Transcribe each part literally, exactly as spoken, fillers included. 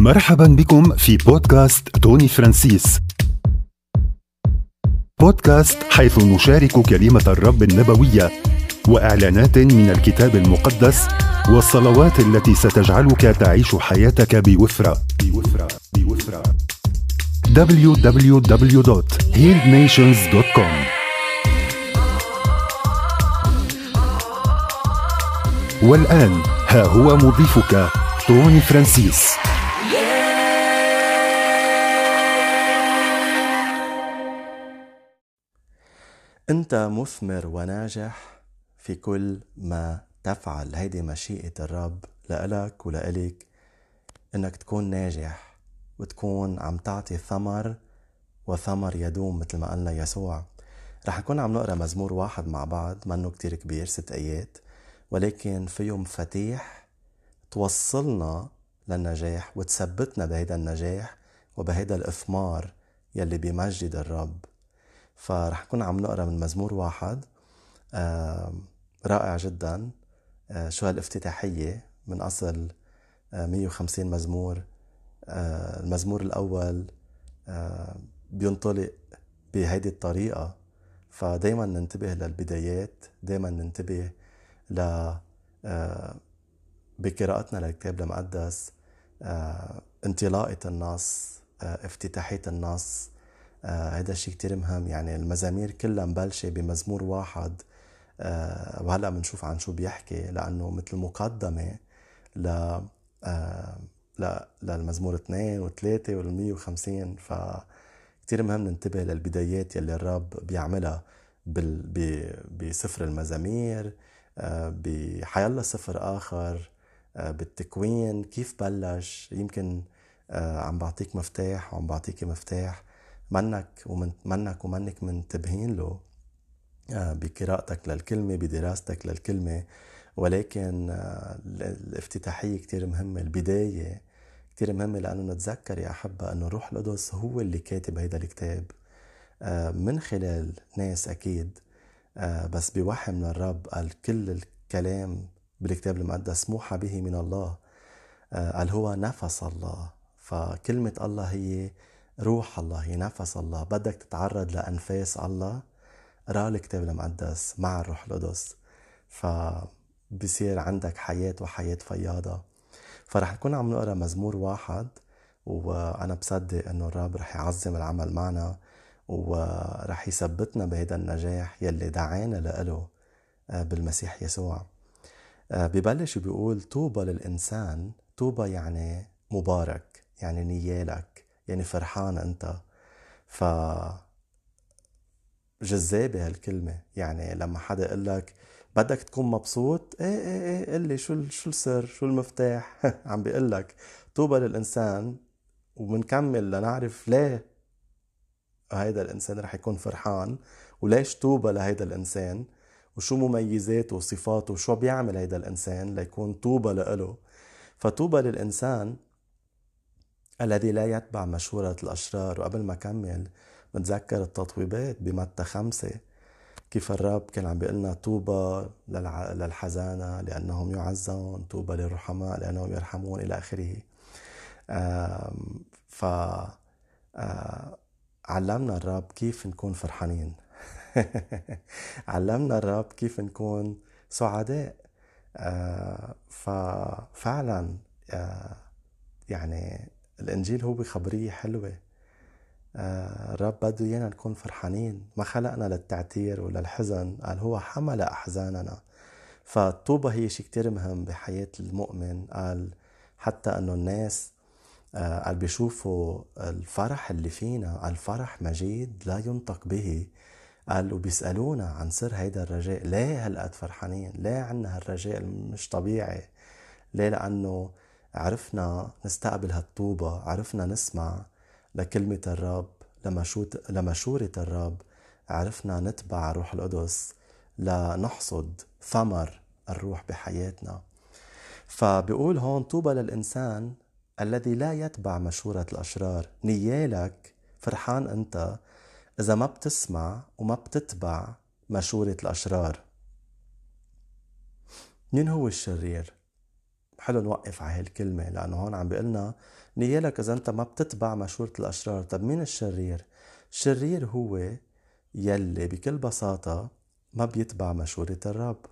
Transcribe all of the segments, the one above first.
مرحبا بكم في بودكاست توني فرانسيس. بودكاست حيث نشارك كلمة الرب النبوية وإعلانات من الكتاب المقدس والصلوات التي ستجعلك تعيش حياتك بوفرة بوفرة بوفرة. دبليو دبليو دبليو دوت هيلد نيشنز دوت كوم. والآن ها هو مضيفك توني فرانسيس. أنت مثمر وناجح في كل ما تفعل. هيدي مشيئة الرب لإلك ولإلك، إنك تكون ناجح وتكون عم تعطي ثمر، وثمر يدوم مثل ما قالنا يسوع. رح نكون عم نقرأ مزمور واحد مع بعض، منه كتير كبير، ست آيات، ولكن فيه مفاتيح توصلنا للنجاح وتثبتنا بهيدا النجاح وبهيدا الإثمار يلي بيمجد الرب. فرح نكون عم نقرأ من مزمور واحد آه رائع جدا. آه شو هالافتتاحية من أصل آه مية وخمسين مزمور. آه المزمور الأول آه بينطلق بهيدي الطريقة، فدايما ننتبه للبدايات، دايما ننتبه ل آه بقراءتنا للكتاب المقدس، آه انطلاقة النص، آه افتتاحية النص. آه هذا الشيء كتير مهم. يعني المزامير كلها مبلشة بمزمور واحد، آه وهلأ منشوف عن شو بيحكي، لأنه مثل مقدمة ل آه ل للمزمور اثنين وثلاثة والمية وخمسين. فكتير مهم ننتبه للبدايات يلي الرب بيعملها بال... ب... بسفر المزامير، آه بحيالله سفر آخر، آه بالتكوين كيف بلش. يمكن آه عم بعطيك مفتاح وعم بعطيك مفتاح منك ومن منك ومنك منتبهين له آه بقراءتك للكلمة، بدراستك للكلمة. ولكن آه الافتتاحية كتير مهمة، البداية كتير مهمة، لأنه نتذكر يا أحبة أنه روح القدس هو اللي كاتب هيدا الكتاب آه من خلال ناس أكيد، آه بس بوحي من الرب. قال كل الكلام بالكتاب المقدس موحى به من الله، آه قال هو نفس الله. فكلمة الله هي روح الله، هي نفس الله. بدك تتعرض لأنفاس الله، قرأ الكتاب المقدس مع الروح القدس، فبصير عندك حياة وحياة فياضة. فرح نكون عم نقرأ مزمور واحد، وأنا بصدق أنه الرب رح يعظم العمل معنا ورح يثبتنا بهذا النجاح يلي دعانا لإله بالمسيح يسوع. ببلش بيقول طوبى للإنسان. طوبى يعني مبارك، يعني نيالك، يعني فرحان أنت. ف جذابة هالكلمة. يعني لما حدا يقول لك بدك تكون مبسوط، ايه ايه ايه قل لي شو شو السر، شو المفتاح. عم بيقول لك طوبى للإنسان، وبنكمل لنعرف ليه هيدا الإنسان رح يكون فرحان، وليش طوبى لهيدا الإنسان، وشو مميزاته وصفاته، وشو بيعمل هيدا الإنسان ليكون طوبى لإله. فطوبى للإنسان الذي لا يتبع مشورة الأشرار. وقبل ما أكمل متذكر التطويبات بمتى خمسة، كيف الرب كان عم بيقلنا طوبى للحزانة لأنهم يعزون، طوبى للرحماء لأنهم يرحمون، إلى آخره. ف علمنا الرب كيف نكون فرحانين. علمنا الرب كيف نكون سعداء. ففعلا يعني الإنجيل هو بخبرية حلوة. الرب بده إيانا نكون فرحانين، ما خلقنا للتعتير ولا الحزن، قال هو حمل أحزاننا. فالطوبة هي شيء كتير مهم بحياة المؤمن. قال حتى أنه الناس قال بيشوفوا الفرح اللي فينا، الفرح مجيد لا ينطق به. قال وبيسألونا عن سر هيدا الرجاء، ليه هلقد فرحانين، ليه عنا هالرجاء مش طبيعي، ليه؟ لأنه عرفنا نستقبل هالطوبة، عرفنا نسمع لكلمة الرب، لمشورة الرب، عرفنا نتبع روح القدس لنحصد ثمر الروح بحياتنا. فبيقول هون طوبى للإنسان الذي لا يتبع مشورة الأشرار. نيالك فرحان أنت إذا ما بتسمع وما بتتبع مشورة الأشرار. مين هو الشرير؟ حلو نوقف على هالكلمة، لأنه هون عم بيقلنا نيالك إذا أنت ما بتتبع مشورة الأشرار. طب مين الشرير؟ الشرير هو يلي بكل بساطة ما بيتبع مشورة الرب.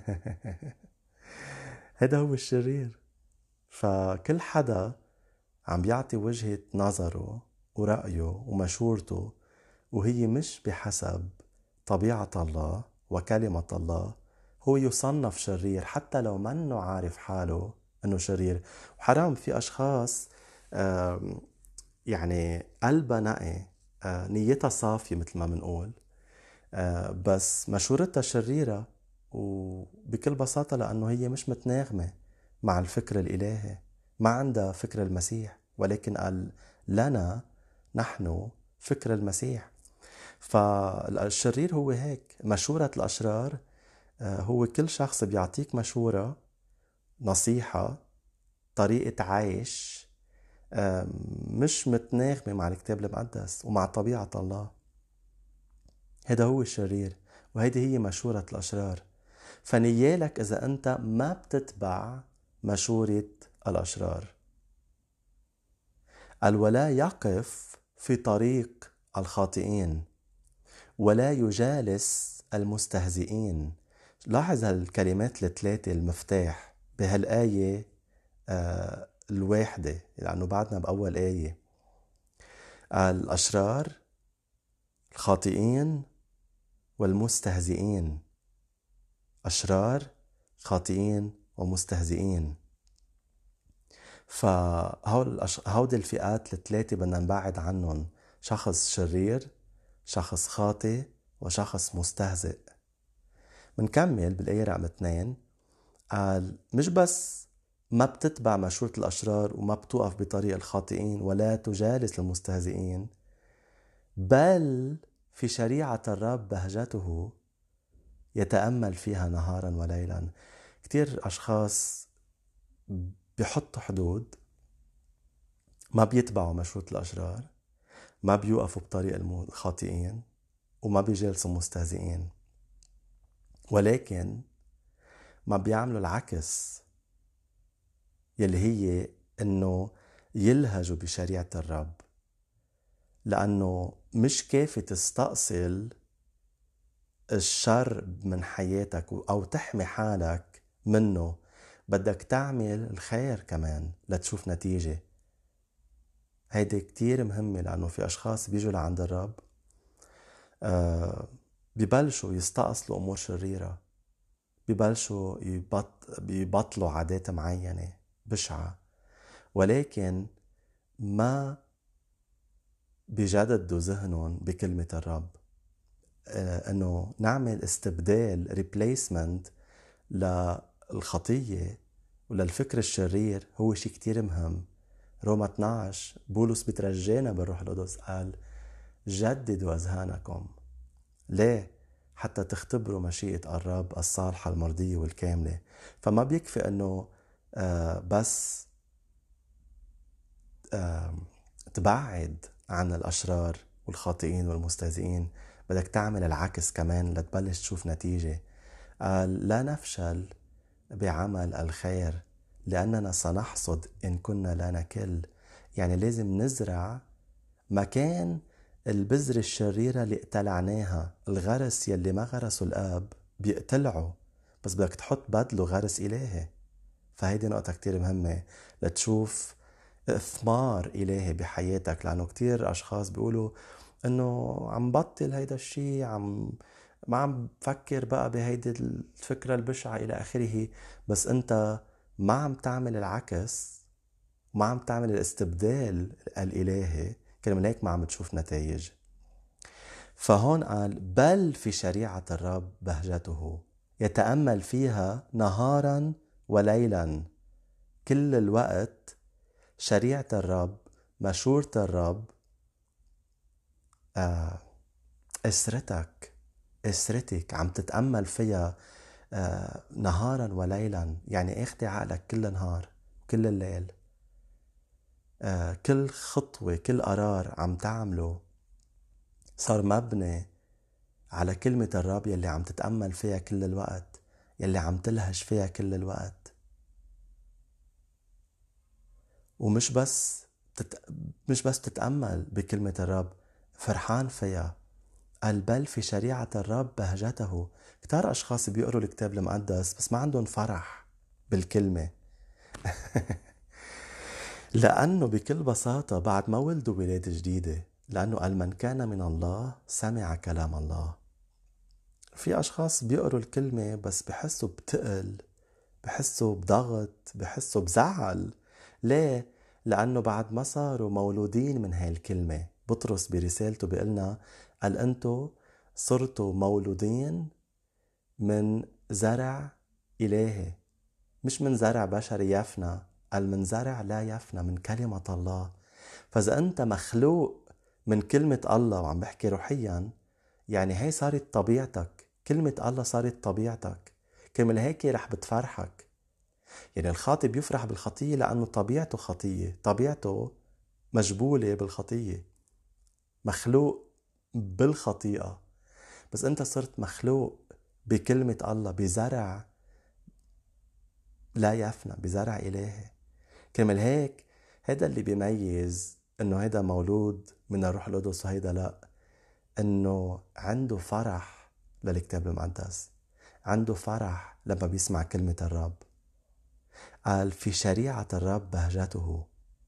هذا هو الشرير. فكل حدا عم بيعطي وجهة نظره ورأيه ومشورته وهي مش بحسب طبيعة الله وكلمة الله، هو يصنف شرير حتى لو منه عارف حاله انه شرير. وحرام في اشخاص يعني قلبها نقي، نيتها صافية مثل ما منقول، بس مشورتها شريرة، وبكل بساطة لأنه هي مش متناغمة مع الفكر الإلهي، ما عندها فكر المسيح، ولكن قال لنا نحن فكر المسيح. فالشرير هو هيك. مشورة الأشرار هو كل شخص بيعطيك مشورة، نصيحة، طريقة عيش مش متناغمة مع الكتاب المقدس ومع طبيعة الله. هذا هو الشرير، وهذه هي مشورة الأشرار. فنيالك إذا أنت ما بتتبع مشورة الأشرار. الولا يقف في طريق الخاطئين ولا يجالس المستهزئين. لاحظ هالكلمات الثلاثة المفتاح بهالآية آه الواحدة، لأنه بعدنا بأول آية. الأشرار، الخاطئين، والمستهزئين. أشرار، خاطئين، ومستهزئين. فهود الفئات الثلاثة بدنا نبعد عنهم. شخص شرير، شخص خاطئ، وشخص مستهزئ. منكمل بالآية رقم اثنين، قال مش بس ما بتتبع مشورة الأشرار وما بتوقف بطريق الخاطئين ولا تجالس المستهزئين، بل في شريعة الرب بهجته يتأمل فيها نهارا وليلا. كتير أشخاص بيحطوا حدود، ما بيتبعوا مشورة الأشرار، ما بيوقفوا بطريق الخاطئين، وما بيجالسوا مستهزئين، ولكن ما بيعملوا العكس يلي هي انه يلهجوا بشريعة الرب. لأنه مش كافي تستأصل الشر من حياتك أو تحمي حالك منه، بدك تعمل الخير كمان لتشوف نتيجة. هيدي كتير مهمة، لأنه في أشخاص بيجوا لعند الرب آه بيبلشوا يستأصلوا أمور شريرة، بيبلشوا يبط بيبطلوا عادات معينة بشعة، ولكن ما بيجددوا ذهنهم بكلمة الرب. آه انه نعمل استبدال replacement للخطية وللفكر الشرير هو شيء كتير مهم. روما اثنا عشر بولس بترجينا بالروح القدس، قال جددوا أذهانكم. ليه؟ حتى تختبروا مشيئة الرب الصالحة المرضية والكاملة. فما بيكفي أنه آه بس آه تبعد عن الأشرار والخاطئين والمستهزئين، بدك تعمل العكس كمان لتبلش تشوف نتيجة. قال لا نفشل بعمل الخير لأننا سنحصد إن كنا لا نكل. يعني لازم نزرع مكان البذرة الشريرة اللي اقتلعناها. الغرس يلي ما غرسه الآب بيقتلعه، بس بدك تحط بدله غرس إلهي. فهيدي نقطة كتير مهمة لتشوف إثمار إلهي بحياتك. لأنه كتير أشخاص بيقولوا إنه عم بطل هيدا الشيء، عم ما عم بفكر بقى بهيدي الفكرة البشعة إلى آخره، بس أنت ما عم تعمل العكس، ما عم تعمل الاستبدال الإلهي، كرمال هيك ما عم تشوف نتائج. فهون قال بل في شريعة الرب بهجته يتأمل فيها نهارا وليلا. كل الوقت شريعة الرب، مشورة الرب، آه اسرتك اسرتك عم تتأمل فيها آه نهارا وليلا. يعني اخدي عقلك كل نهار وكل الليل. آه كل خطوة، كل قرار عم تعمله صار مبني على كلمة الرب يلي عم تتأمل فيها كل الوقت، يلي عم تلهج فيها كل الوقت. ومش بس تت... مش بس تتأمل بكلمة الرب فرحان فيها. قال بل في شريعة الرب بهجته. كتار أشخاص بيقروا الكتاب المقدس بس ما عندهم فرح بالكلمة. لأنه بكل بساطة بعد ما ولدوا ولادة جديدة، لأنه قال من كان من الله سمع كلام الله. في أشخاص بيقروا الكلمة بس بحسوا بتقل، بحسوا بضغط، بحسوا بزعل. ليه؟ لأنه بعد ما صاروا مولودين من هاي الكلمة. بطرس برسالته بيقلنا قال أنتوا صرتوا مولودين من زرع إلهي، مش من زرع بشري يفنى، قال من زرع لا يفنى، من كلمة الله. فإذا أنت مخلوق من كلمة الله، وعم بحكي روحيا، يعني هي صارت طبيعتك. كلمة الله صارت طبيعتك، كرمال هيك رح بتفرحك. يعني الخاطئ بيفرح بالخطية لأنه طبيعته خطية، طبيعته مجبولة بالخطية، مخلوق بالخطيئة. بس أنت صرت مخلوق بكلمة الله، بزرع لا يفنى، بزرع إلهي. كرمال هيك هيدا اللي بيميز إنه هيدا مولود من الروح القدس وهيدا لا، إنه عنده فرح للكتاب المقدس، عنده فرح لما بيسمع كلمة الرب. قال في شريعة الرب بهجته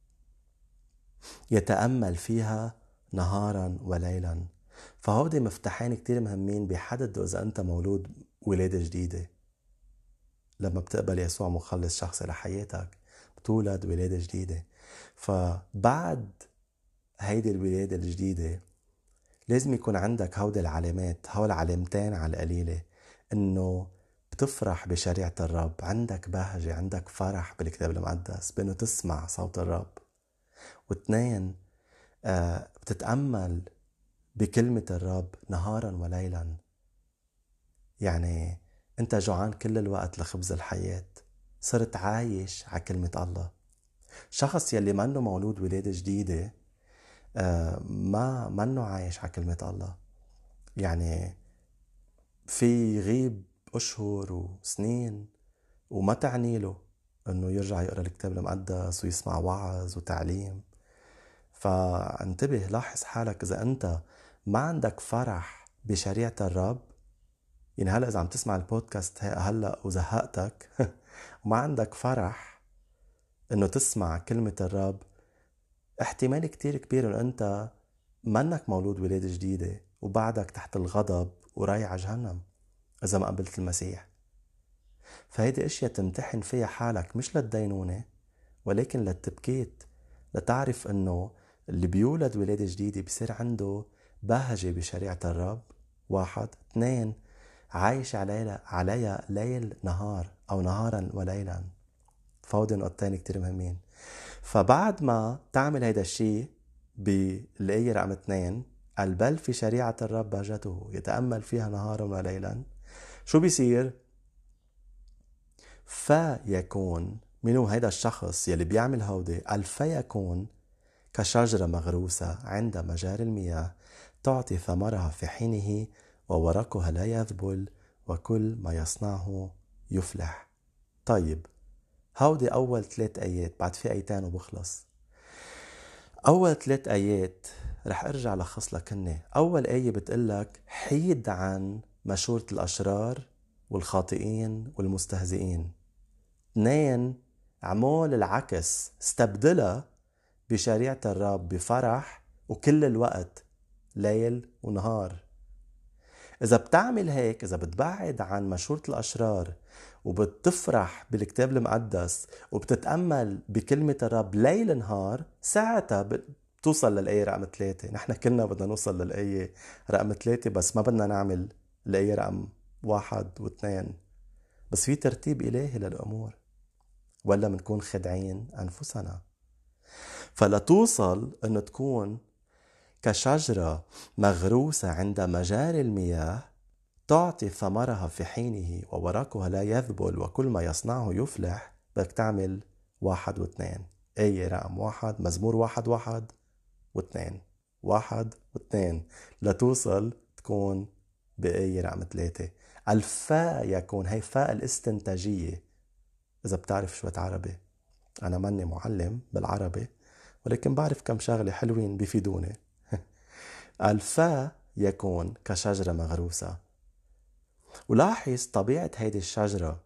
يتأمل فيها نهارا وليلا. فهودي مفتاحين كتير مهمين بيحددوا إذا أنت مولود ولادة جديدة. لما بتقبل يسوع مخلص شخصي لحياتك بتولد ولادة جديدة. فبعد هيدي الولادة الجديدة لازم يكون عندك هودي العلامات، هول علامتين على القليلة، إنه بتفرح بشريعة الرب، عندك بهجة، عندك فرح بالكتاب المقدس بأنه تسمع صوت الرب. واثنين آه بتتأمل بكلمة الرب نهارا وليلا. يعني انت جوعان كل الوقت لخبز الحياة، صرت عايش على كلمة الله. شخص يلي منه مولود ولادة جديدة آه ما منه عايش على كلمة الله. يعني في غيب أشهر وسنين وما تعني له أنه يرجع يقرأ الكتاب المقدس ويسمع وعظ وتعليم. فانتبه، لاحظ حالك إذا أنت ما عندك فرح بشريعة الرب. يعني هلأ إذا عم تسمع البودكاست هلأ وزهقتك وما عندك فرح إنه تسمع كلمة الرب، احتمال كتير كبير إنه أنت منك مولود ولادة جديدة وبعدك تحت الغضب ورايح على جهنم إذا ما قبلت المسيح. فهيدي اشياء تمتحن فيها حالك، مش للدينونة ولكن للتبكيت، لتعرف انه اللي بيولد ولادة جديدة بيصير عنده بهجة بشريعة الرب. واحد. اثنين، عايش عليها عليها ليل نهار او نهارا وليلا. فهودي نقطتين كتير مهمين. فبعد ما تعمل هيدا الشيء بالآية رقم اثنين، قال بل في شريعة الرب بهجته يتأمل فيها نهارا وليلا، شو بيصير؟ فيكون منو هيدا الشخص يلي بيعمل هودي؟ قال فيكون كشجرة مغروسة عند مجاري المياه تعطي ثمرها في حينه وورقها لا يذبل وكل ما يصنعه يفلح. طيب، هودي أول ثلاث آيات، بعد في آيتين وبخلص. أول ثلاث آيات رح أرجع لخص لك هني. أول آية بتقلك حيد عن مشورة الأشرار والخاطئين والمستهزئين. اثنين، عمول العكس، استبدلها بشريعة الرب بفرح وكل الوقت ليل ونهار. إذا بتعمل هيك، إذا بتبعد عن مشورة الأشرار وبتفرح بالكتاب المقدس وبتتأمل بكلمة الرب ليل نهار، ساعتها بتوصل للآية رقم ثلاثة. نحن كلنا بدنا نوصل للآية رقم ثلاثة بس ما بدنا نعمل الآية رقم واحد واثنين. بس في ترتيب إلهي للأمور ولا منكون خدعين أنفسنا. فلتوصل أنه تكون كشجرة مغروسة عند مجاري المياه تعطي ثمرها في حينه وورقها لا يذبل وكل ما يصنعه يفلح، بدك تعمل واحد واثنين. آية رقم واحد، مزمور واحد واحد واثنين، واحد واثنين، لتوصل تكون بآية رقم ثلاثة. الفاء يكون، هي فاء الاستنتاجية إذا بتعرف شوية عربي. أنا ماني معلم بالعربي، ولكن بعرف كم شغلة حلوين بيفيدوني. قال فا يكون كشجرة مغروسة. ولاحظ طبيعة هيدي الشجرة.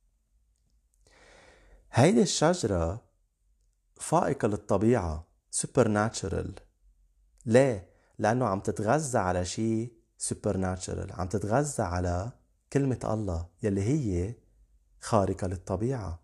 هيدي الشجرة فائقة للطبيعة، supernatural. ليه؟ لأنه عم تتغذى على شيء supernatural، عم تتغذى على كلمة الله يلي هي خارقة للطبيعة.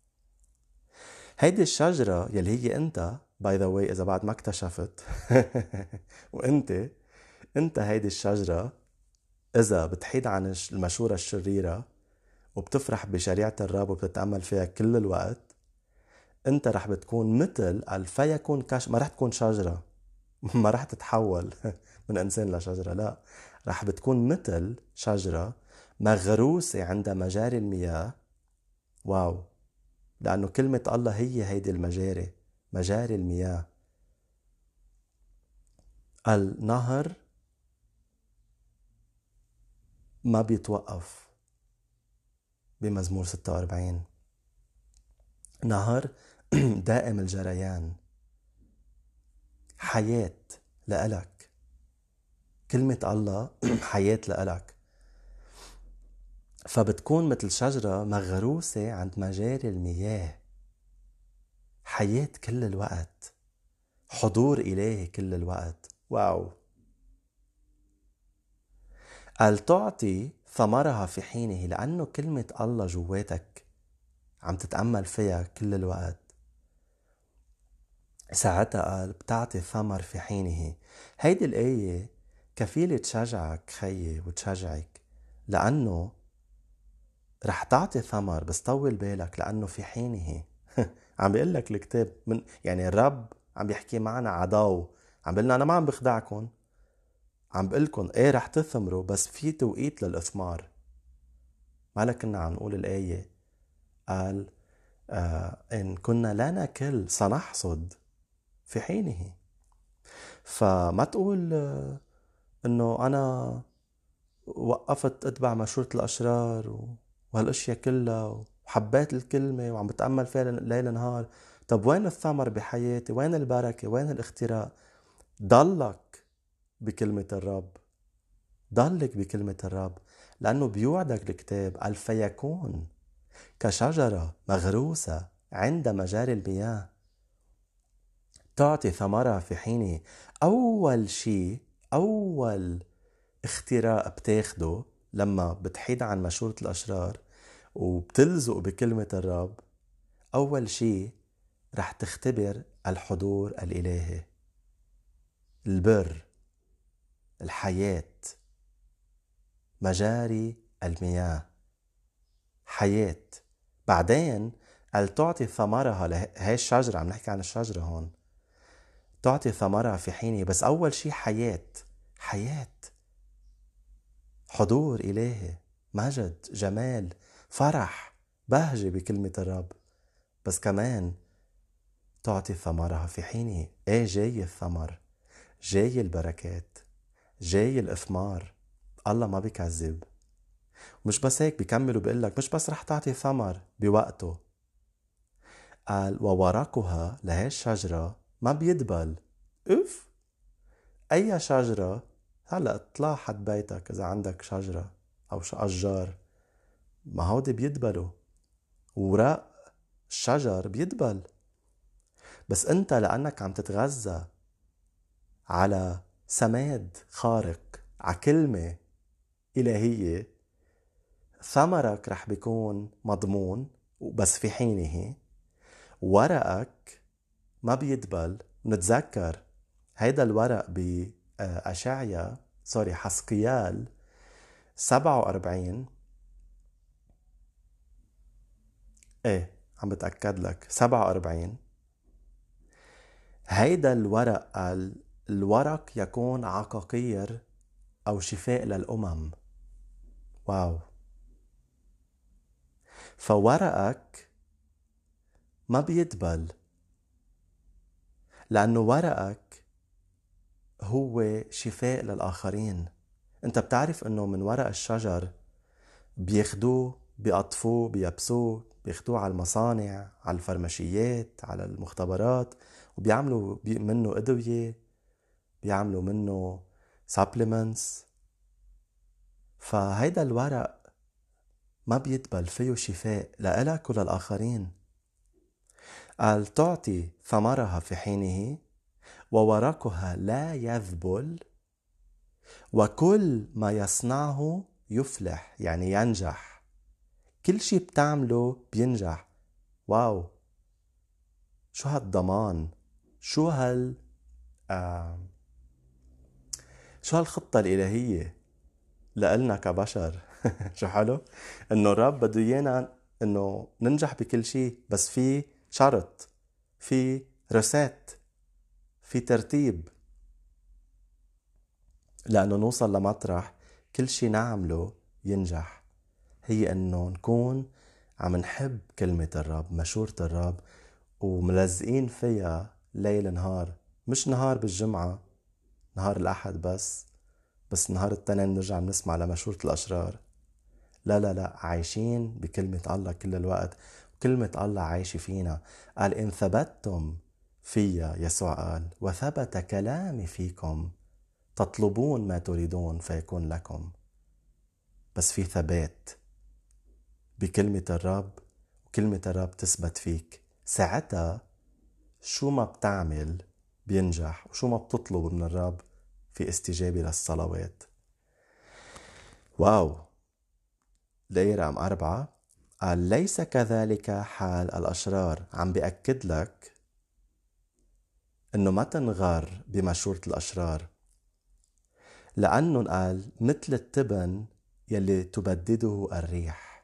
هيدي الشجرة يلي هي أنت باي ذا واي، إذا بعد ما اكتشفت وأنت أنت هيدي الشجرة إذا بتحيد عن المشورة الشريرة وبتفرح بشريعة الرب وبتتأمل فيها كل الوقت، أنت رح بتكون مثل الفيكون كش... ما رح تكون شجرة ما رح تتحول من إنسان لشجرة، لا، رح بتكون مثل شجرة مغروسة عند مجاري المياه. واو، لأنه كلمة الله هي هيدي المجاري، مجاري المياه. النهر ما بيتوقف بمزمور ستة وأربعين، نهر دائم الجريان، حياة لألك. كلمة الله حياة لألك. فبتكون مثل شجرة مغروسة عند مجاري المياه، حياة كل الوقت، حضور إلهي كل الوقت. واو. قال تعطي ثمرها في حينه، لأنه كلمة الله جواتك عم تتأمل فيها كل الوقت. ساعتها قال بتعطي ثمر في حينه. هيدي الآية كفيلة تشجعك خيي وتشجعك، لأنه رح تعطي ثمر، بس طول بالك لأنه في حينه. عم بيقول لك الكتاب من يعني الرب عم بيحكي معنا عداو، عم بيقول لنا أنا ما عم بخدعكم، عم بقولكم ايه رح تثمروا، بس في توقيت للإثمار. ما لك كنا عم نقول الآية قال آه إن كنا لا نكل سنحصد في حينه. فما تقول آه إنه أنا وقفت أتبع مشورة الأشرار وهالأشياء كلها وحبيت الكلمة وعم بتأمل فيها ليل نهار. طب وين الثمر بحياتي؟ وين البركة؟ وين الاختراق؟ ضلك بكلمة الرب، ضلك بكلمة الرب، لأنه بيوعدك الكتاب قال فيكون كشجرة مغروسة عند مجاري المياه، تعطي ثمرها في حينه. أول شيء، أول اختراق بتاخده لما بتحيد عن مشورة الأشرار وبتلزق بكلمة الرب، أول شيء رح تختبر الحضور الإلهي، البر، الحياة، مجاري المياه، حياة. بعدين قال تعطي ثمرها لهي الشجرة، عم نحكي عن الشجرة هون، تعطي ثمرها في حينه. بس أول شيء حياة، حياة، حضور إلهي، مجد، جمال، فرح، بهجة بكلمة الرب. بس كمان تعطي ثمرها في حينه. ايه جاي الثمر، جاي البركات، جاي الإثمار. الله ما بيكذب. مش بس هيك، بيكمل وبيقول لك مش بس رح تعطي ثمر بوقته، قال وورقها لهي الشجرة ما بيدبل. اف اي شجرة هلا اطلع حد بيتك اذا عندك شجرة او اشجار، ما هودي بيدبلوا، وراق الشجر بيدبل. بس انت لانك عم تتغذى على سماد خارق، على كلمة إلهية، ثمرك رح بيكون مضمون بس في حينه. ورقك ما بيدبل. نتذكر هيدا الورق بأشعيا سوري حسقيال سبعة وأربعين، ايه عم بتأكد لك سبعة وأربعين. هيدا الورق قال الورق يكون عقاقير أو شفاء للأمم. واو. فورقك ما بيدبل لأنه ورقك هو شفاء للآخرين. انت بتعرف انه من ورق الشجر بياخدوه، بيقطفوه، بيبسوه، بياخدوه على المصانع، على الفرمشيات، على المختبرات، وبيعملوا منه أدوية، بيعملوا منه supplements. فهيدا الورق ما بيدبل، فيه شفاء لإلك وللآخرين. قال تعطي ثمرها في حينه وورقها لا يذبل وكل ما يصنعه يفلح، يعني ينجح. كل شي بتعمله بينجح. واو، شو هالضمان، شو هال آه شو هالخطة الإلهية لإلنا كبشر. شو حلو إنه الرب بده إيانا إنه ننجح بكل شي، بس في شرط، في رسات، في ترتيب، لأنه نوصل لمطرح كل شي نعمله ينجح. هي إنه نكون عم نحب كلمة الرب، مشورة الرب، وملزقين فيها ليل نهار، مش نهار بالجمعة، نهار الأحد بس بس نهار التنين نرجع نسمع لمشورة الأشرار. لا لا لا، عايشين بكلمة الله كل الوقت، وكلمة الله عايشة فينا. قال إن ثبتتم فيا، يسوع قال وثبت كلامي فيكم تطلبون ما تريدون فيكون لكم. بس في ثبات بكلمة الرب، وكلمة الرب تثبت فيك. ساعتها شو ما بتعمل بينجح، وشو ما بتطلب من الرب في استجابة للصلوات. واو. الآية رقم أربعة قال ليس كذلك حال الأشرار. عم بيأكد لك إنه ما تنغر بمشورة الأشرار، لأنه قال مثل التبن يلي تبدده الريح.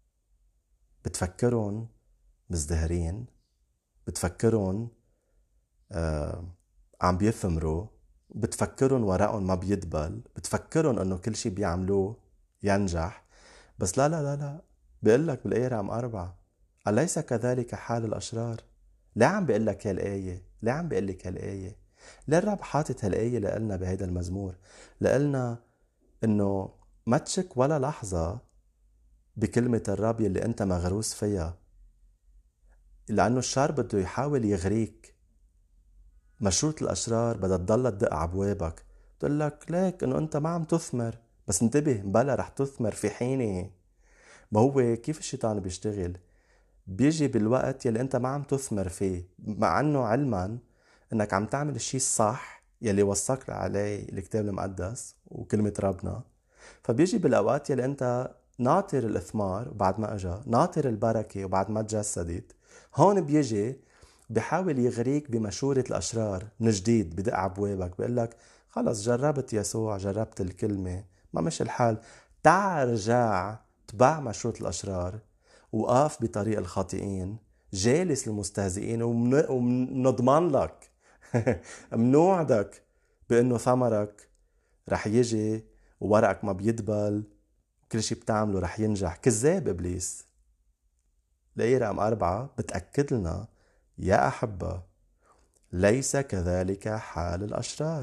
بتفكرون مزدهرين، بتفكرون آه عم بيثمروا، بتفكرون ورقهم ما بيدبل، بتفكرون انه كل شي بيعملوه ينجح. بس لا لا لا لا، بيقول لك بالآية رقم أربعة أليس كذلك حال الأشرار. ليه عم بيقول لك هالآية؟ ليه عم بيقول لك هالآية؟ ليه الرب حاطط هالآية لقلنا بهيدا المزمور؟ لقلنا انه ما تشك ولا لحظة بكلمة الرب يلي انت مغروس فيها، لأنه الشر بده يحاول يغريك. مشورة الأشرار بدها تضل تدق عبوابك، بتقول لك ليك إنه أنت ما عم تثمر. بس انتبه، بلا رح تثمر في حينه. ما هو كيف الشيطان بيشتغل؟ بيجي بالوقت يلي أنت ما عم تثمر فيه، مع أنه علما أنك عم تعمل الشيء الصح يلي وصك عليه الكتاب المقدس وكلمة ربنا. فبيجي بالأوقات يلي أنت ناطر الإثمار وبعد ما أجا، ناطر البركة وبعد ما تجسدت، هون بيجي بحاول يغريك بمشورة الأشرار من جديد، بدق عبوابك، بيقول لك خلص جربت يسوع، جربت الكلمة، ما مش الحال، تعال رجع تبع مشورة الأشرار، وقاف بطريق الخاطئين، جالس المستهزئين، ومنضمن لك منوعدك بأنه ثمرك رح يجي، وورقك ما بيدبل، كل شي بتعمله رح ينجح. كذاب إبليس. الآية رقم أربعة بتأكد لنا يا أحبة ليس كذلك حال الأشرار.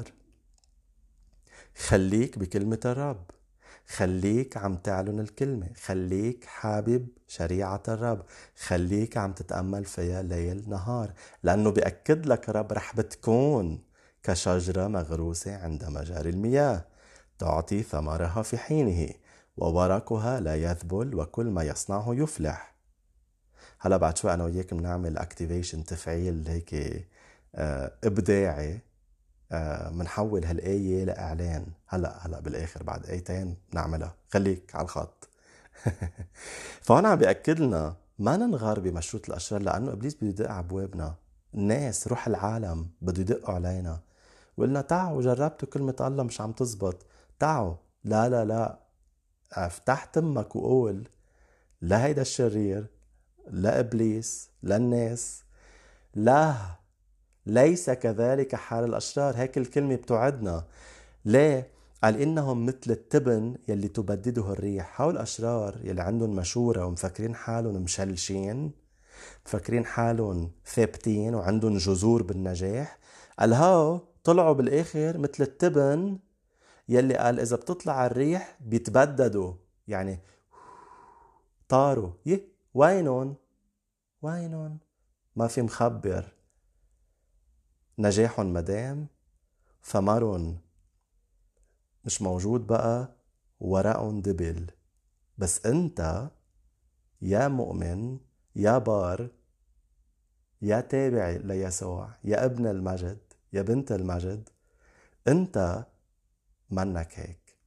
خليك بكلمة الرب، خليك عم تعلن الكلمة، خليك حابب شريعة الرب، خليك عم تتأمل فيها ليل نهار، لأنه بيأكد لك رب رح بتكون كشجرة مغروسة عند مجاري المياه تعطي ثمرها في حينه وورقها لا يذبل وكل ما يصنعه يفلح. هلا بعد شوي أنا وياك بنعمل اكتيفيشن، تفعيل هيك اه إبداعي، اه منحول هالآية لإعلان. هلا هلا بالآخر بعد آيتين بنعملها، خليك على الخط. فهنا عم بيأكد لنا ما ننغار بمشروط الأشرار، لأنه إبليس بده يدق عبوابنا. الناس، روح العالم بده يدقوا علينا وقلنا تعوا جربتوا كلمة الله مش عم تزبط، تعوا. لا لا لا، افتح تمك وقول لا هيدا الشرير، لا إبليس، لا الناس، لا، ليس كذلك حال الأشرار. هيك الكلمة بتوعدنا. ليه؟ قال إنهم مثل التبن يلي تبدده الريح. هؤلاء الأشرار يلي عندهم مشورة ومفكرين حالهم مشلشين، مفكرين حالهم ثابتين وعندهم جذور بالنجاح، قال هاو طلعوا بالآخر مثل التبن يلي قال إذا بتطلع الريح بيتبددوا، يعني طاروا. يه وينهم؟ وينن؟ ما في مخبر. نجاحهم مدام، ثمرهم مش موجود بقى، ورقهم دبل. بس انت يا مؤمن، يا بار، يا تابع ليسوع، يا ابن المجد، يا بنت المجد، انت منك هيك.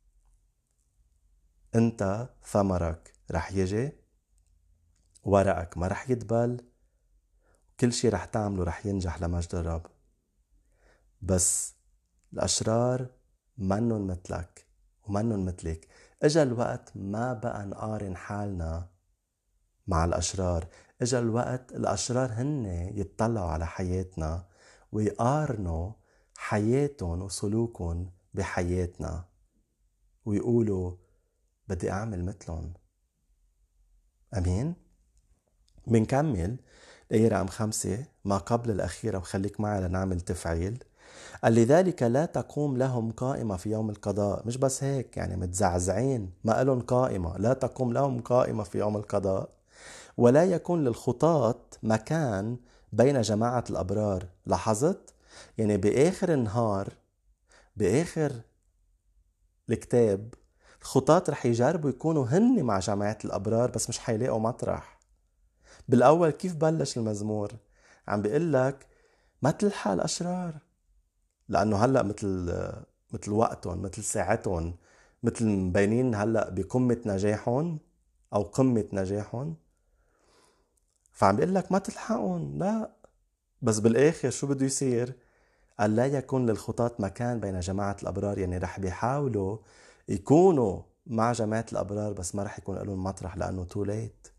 انت ثمرك رح يجي، ورقك ما رح يدبل، كل شي رح تعمله رح ينجح لمجد الرب. بس الأشرار منن مثلك ومنن مثلك. اجا الوقت ما بقى نقارن حالنا مع الأشرار. اجا الوقت الأشرار هن يتطلعوا على حياتنا ويقارنوا حياتهم وسلوكهم بحياتنا ويقولوا بدي أعمل مثلهم. أمين؟ منكمل الآية رقم خمسة ما قبل الأخيرة، وخليك معي لنعمل تفعيل. قال لذلك لا تقوم لهم قائمة في يوم القضاء. مش بس هيك، يعني متزعزعين، ما قالن قائمة. لا تقوم لهم قائمة في يوم القضاء، ولا يكون للخطاة مكان بين جماعة الأبرار. لاحظت؟ يعني بآخر النهار، بآخر الكتاب، الخطاة رح يجربوا يكونوا هن مع جماعة الأبرار، بس مش حيلاقوا مطرح. بالأول كيف بلش المزمور؟ عم بيقول لك ما تلحق الأشرار، لأنه هلأ مثل مثل وقتهم، مثل ساعتهم، مثل مبينين هلأ بقمة نجاحهم أو قمة نجاحهم. فعم بيقول لك ما تلحقون، لا. بس بالآخر شو بده يصير؟ قال لا يكون للخطاة مكان بين جماعة الأبرار. يعني رح بيحاولوا يكونوا مع جماعة الأبرار، بس ما رح يكون لهم مطرح لأنه تو ليت.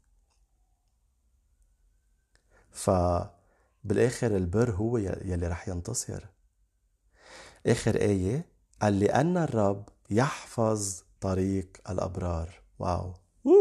فبالآخر البر هو يلي رح ينتصر. آخر آية قال لأن الرب يحفظ طريق الأبرار. واو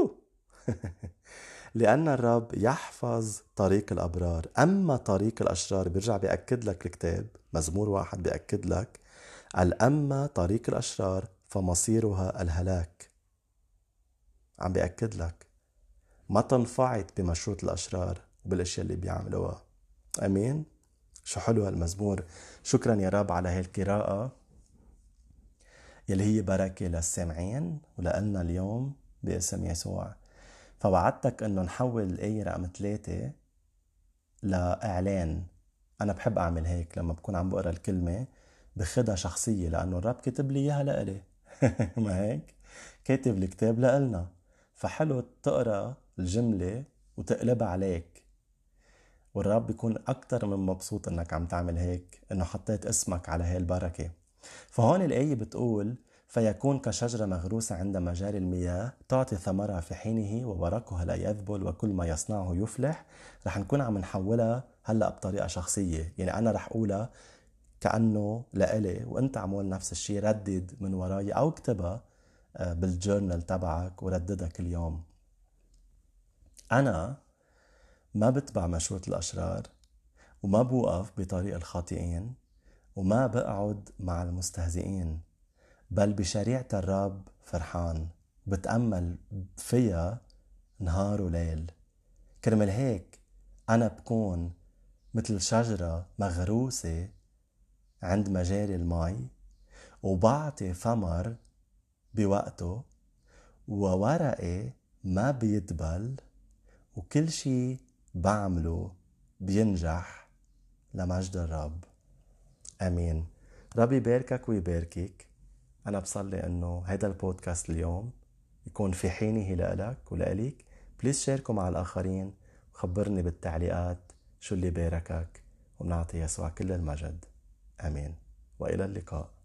لأن الرب يحفظ طريق الأبرار، أما طريق الأشرار. بيرجع بيأكد لك الكتاب، مزمور واحد بيأكد لك، قال أما طريق الأشرار فمصيرها الهلاك. عم بيأكد لك ما تنفعت بمشروط الأشرار وبالأشياء اللي بيعملوها. أمين. شو حلو هالمزمور. شكرا يا رب على هاي القراءة يلي هي بركة للسامعين ولقلنا اليوم باسم يسوع. فوعدتك انه نحول الآية رقم ثلاثة لإعلان. أنا بحب أعمل هيك لما بكون عم بقرأ الكلمة، بخدها شخصية، لأنه الرب كتب لي إياها لإلي. ما هيك؟ كاتب الكتاب لإلنا، فحلو تقرأ الجملة وتقلبها عليك، والرب بيكون أكتر من مبسوط إنك عم تعمل هيك، إنه حطيت اسمك على هاي البركة. فهون الآية بتقول فيكون كشجرة مغروسة عند مجاري المياه تعطي ثمرها في حينه وورقها لا يذبل وكل ما يصنعه يفلح. رح نكون عم نحولها هلأ بطريقة شخصية. يعني أنا رح أقولها كأنه لإلي، وأنت عمول نفس الشيء. ردد من وراي أو اكتبها بالجورنال تبعك ورددها كل يوم. أنا ما بتبع مشورة الأشرار، وما بوقف بطريق الخاطئين، وما بقعد مع المستهزئين، بل بشريعة الرب فرحان، بتأمل فيها نهار وليل. كرمال هيك أنا بكون مثل شجرة مغروسة عند مجاري المي، وبعطي ثمر بوقته، وورقي ما بيدبل، وكل شي بعمله بينجح لمجد الرب. أمين. ربي يباركك ويباركك. أنا بصلي أنه هذا البودكاست اليوم يكون في حينه لألك ولأليك. بليز شاركوا مع الآخرين، وخبرني بالتعليقات شو اللي باركك، ونعطي يسوع كل المجد. أمين، وإلى اللقاء.